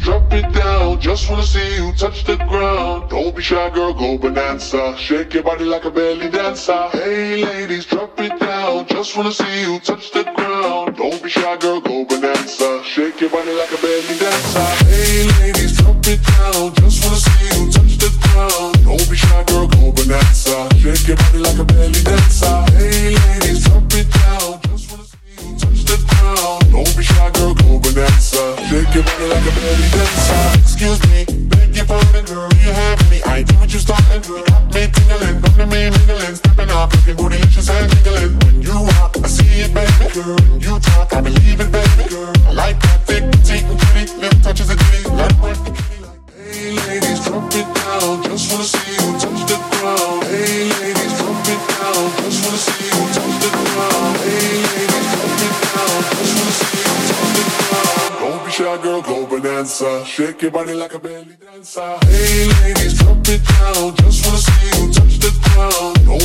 drop it down. Just wanna see you touch the ground. Don't be shy, girl, go bonanza. Shake your body like a belly dancer. Hey, ladies, drop it down. Just wanna see you touch the ground. Don't be shy, girl, go bonanza. Shake your body like a belly dancer. Hey, ladies, drop it down. Just wanna see you touch the ground. Don't be shy, girl, go bonanza. Shake your body like a belly dancer. Hey, ladies, drop it down. Just wanna see you touch the ground. Don't be shy, girl, go bonanza. Shake your body like a belly dancer. Excuse me, beg your pardon, girl, you have me. I do what you starting, girl. Got me tingling, come to me mingling, stepping up, looking bootylicious and jiggling. When you walk, I see it, baby girl. When you talk, I believe it, baby girl. I like that thick, petite, and pretty, little touches of ditty, like what the kitty like. Hey ladies, drop it down. Just wanna see you touch the ground. Hey ladies, drop it down. Just wanna see you touch the ground. Hey ladies, drop it down. Just wanna see you touch the ground. Don't be shy, girl, go bonanza. Shake your body like a belly dancer. Hey ladies, drop it down. Just wanna see you touch the ground. Don't